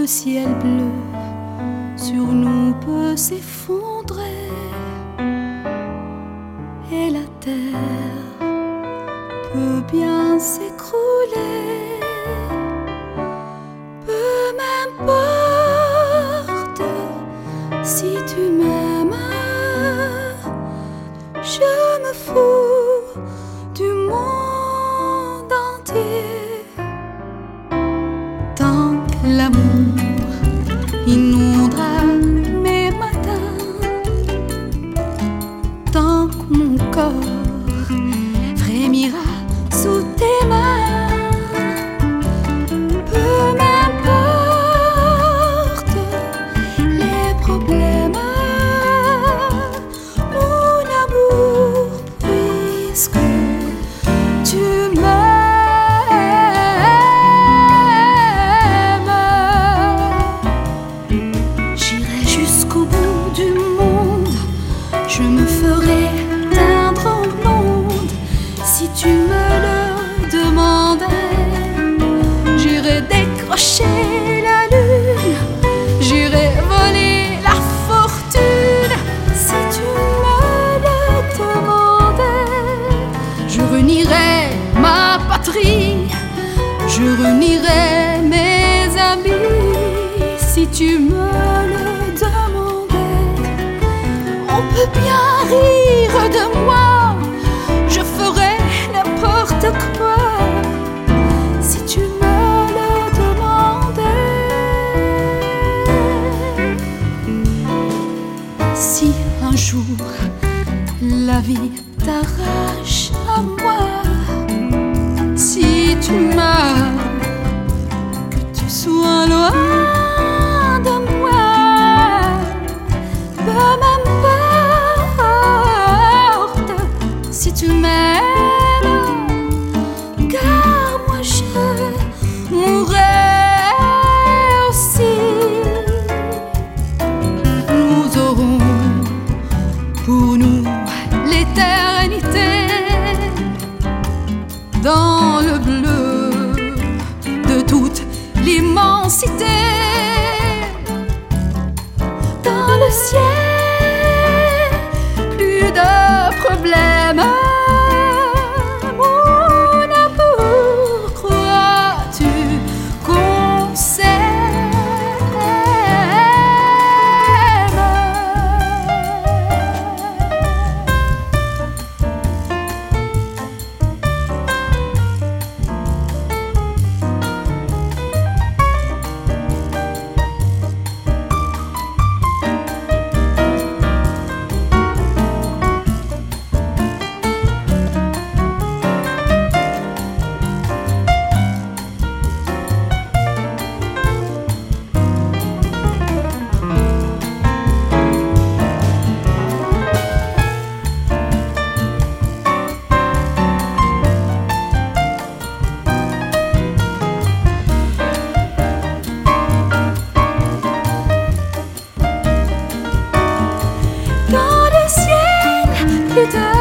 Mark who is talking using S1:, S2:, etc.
S1: le ciel bleu sur nous peut s'effondrer et la terre peut bien s'écrouler. Peu m'importe si tu m'aimes, je me fous du monde entier. Tant que l'amour inondera mes matins, tant que mon corps frémira sous tes mains, peu m'importe les problèmes, mon amour, puisque tu m'aimes. J'irai jusqu'au bout du monde, je me ferai teindre au monde si tu me le demandais. J'irai décrocher la lune, j'irai voler la fortune si tu me le demandais. Je renierai ma patrie, je renierai mes amis si tu me le demandais. On peut bien rire de moi, je ferai n'importe quoi si tu me le demandais. Si un jour la vie t'arrache à moi, si tu meurs, que tu sois loin de moi, peu m'importe si tu m'aimes, car moi je mourrai aussi. Nous aurons pour nous l'éternité dans le bleu de toute l'immensité. Dans le ciel, plus de problèmes. Mon amour, crois-tu qu'on s'aime? Dans le ciel, plus de